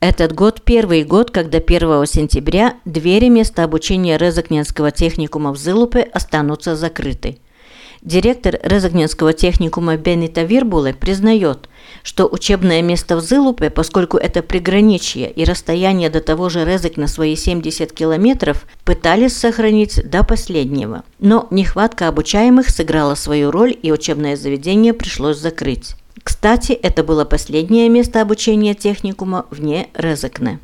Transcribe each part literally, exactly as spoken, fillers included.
Этот год – первый год, когда первого сентября двери места обучения Резекненского техникума в Зылупе останутся закрыты. Директор Резекненского техникума Бенита Вирбуле признает, что учебное место в Зылупе, поскольку это приграничье и расстояние до того же Резекна свои семьдесят километров, пытались сохранить до последнего. Но нехватка обучаемых сыграла свою роль, и учебное заведение пришлось закрыть. Кстати, это было последнее место обучения техникума вне Резекне.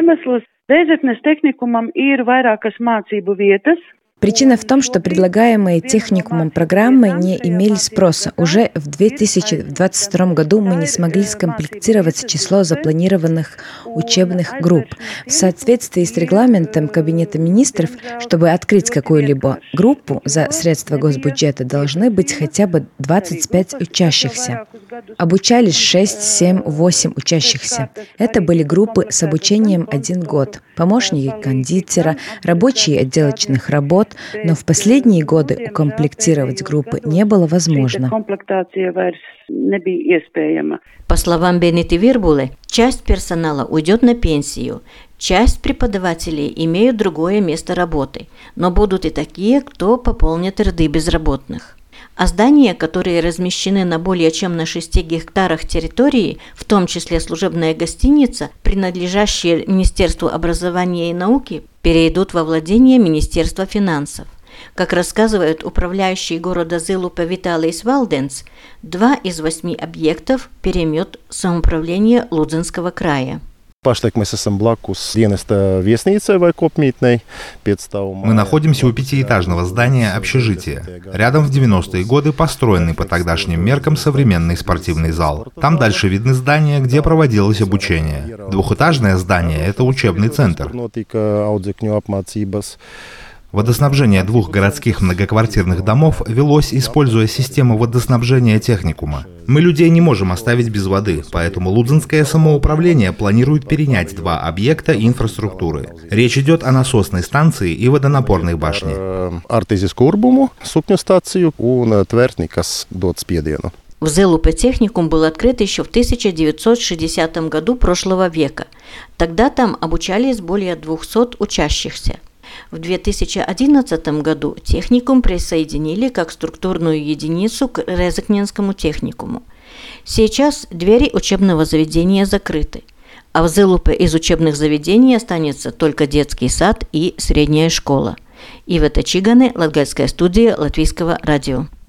Причина в том, что предлагаемые техникумом программы не имели спроса. Уже в две тысячи двадцать втором году мы не смогли скомплектировать число запланированных учебных групп. В соответствии с регламентом Кабинета министров, чтобы открыть какую-либо группу за средства госбюджета, должны быть хотя бы двадцать пять учащихся. Обучались шесть, семь, восемь учащихся. Это были группы с обучением один год. Помощники кондитера, рабочие отделочных работ, но в последние годы укомплектировать группы не было возможно. По словам Бениты Вирбуле, часть персонала уйдет на пенсию, часть преподавателей имеют другое место работы, но будут и такие, кто пополнит ряды безработных. А здания, которые размещены на более чем на шести гектарах территории, в том числе служебная гостиница, принадлежащие Министерству образования и науки, перейдут во владение Министерства финансов. Как рассказывает управляющий города Зылупе Виталийс Валденс, два из восьми объектов переймет самоуправление Лудзенского края. Мы находимся у пятиэтажного здания общежития. Рядом в девяностые годы построенный по тогдашним меркам современный спортивный зал. Там дальше видны здания, где проводилось обучение. Двухэтажное здание – это учебный центр. Водоснабжение двух городских многоквартирных домов велось, используя систему водоснабжения техникума. Мы людей не можем оставить без воды, поэтому Лудзенское самоуправление планирует перенять два объекта инфраструктуры. Речь идет о насосной станции и водонапорной башне. В Зылупе техникум был открыт еще в тысяча девятьсот шестидесятом году прошлого века. Тогда там обучались более двухсот учащихся. В две тысячи одиннадцатом году техникум присоединили как структурную единицу к Резекненскому техникуму. Сейчас двери учебного заведения закрыты, а в Зылупе из учебных заведений останется только детский сад и средняя школа. Ивета Чигане, Латгальская студия Латвийского радио.